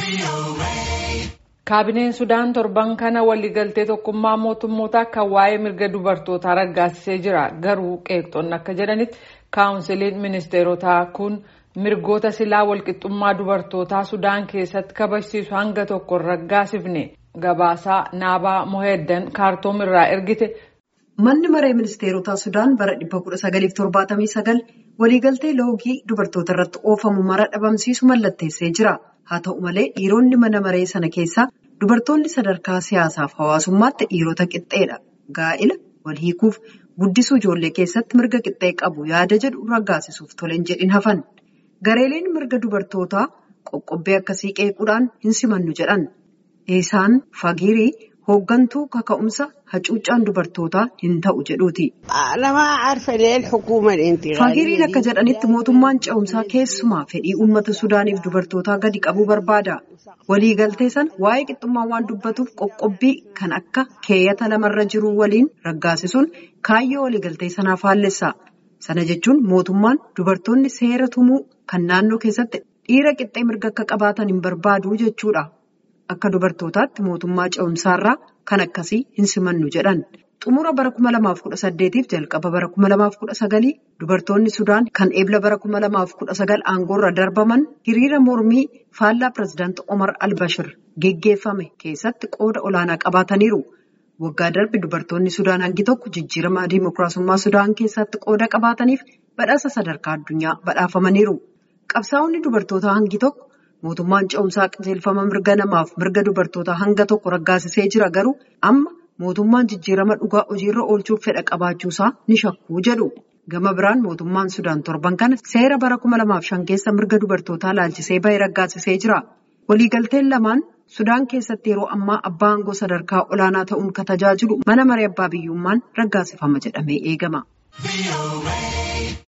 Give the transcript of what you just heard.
Kaabineen Sudaan torban kana waliigaltee tokkummaa mootummootaa kan waa'ee mirga dubartootaa raggaasisee jira. Garuu qeeqxoonni akka jedhanitti kaawunsiliin ministeerotaa kun mirgoota silaa walqixxummaa dubartootaa Sudaan keessatti kabachiisu hanga tokko raggaasifne. Gabaasaa Naabaa Moheeddan Kaartoom irraa ergite. Manni maree ministeerotaa Sudaan bara 1979 waliigaltee loogii dubartoota irratti oofamu mara dhabamsiisu mallatteessee jira. Haa ta'u malee dhiironni mana maree sana keessaa dubartoonni sadarkaa siyaasaaf hawaasummaatti dhiirota qixxeedha. Gaa'ila wal hiikuuf guddisuu ijoollee keessatti mirga qixxee qabu yaada jedhu raggaasisuuf toleen jedhin hafan. Gareeleen mirga dubartootaa qoqqobbii akkasii qeequudhaan hin simannu jedhan. Isaan Fagirii hooggantuu kaka'umsa hacuuccaan dubartootaa hin ta'u jedhuuti. Fagiriin akka jedhanitti mootummaan ce'umsaa keessumaa fedhii uummata Sudaaniif dubartootaa gadi qabuu barbaada. Waliigaltee sana waa'ee qixxummaa waan dubbatuuf qoqqobbii kan akka keeyyata lamarra jiru waliin raggaasisuun kaayyoo waliigaltee sanaa faallessa. Sana jechuun mootummaan dubartoonni seera tumuu kan naannoo keessatti dhiira qixxee mirga akka qabaatan hin barbaadu jechuudha. Akka dubartootaatti mootummaa ce'umsaarraa kan akkasii hin simannu jedhan. Xumura bara 2018 jalqaba bara 2019 dubartoonni Sudaan kan eebla bara 2019 aangoorra darbaman hiriira mormii faallaa pirezidaanti Omar al-Bashir geggeeffame keessatti qooda olaanaa qabaataniiru. Waggaa darbe dubartoonni Sudaan hangi tokko jijjiirama diimokiraasummaa Sudaan keessatti qooda qabaataniif badhaasa sadarkaa addunyaa badhaafamaniiru. Qabsaa'onni dubartootaa hangi tokko mootummaan ce'umsaa qajeelfama mirga namaaf mirga dubartootaa hanga tokko raggaasisee jira garuu amma mootummaan jijjiirama dhugaa hojiirra oolchuuf fedha qabaachuusaa ni shakkuu jedhu. Gama biraan mootummaan Sudaan torban kana seera bara 2005 keessa mirga dubartootaa laalchisee bahee raggaasisee jira. Waliigalteen lamaan Sudaan keessatti yeroo ammaa abbaa aangoo sadarkaa olaanaa ta'uun kan tajaajilu mana maree abbaa biyyummaan raggaasifama jedhamee eegama.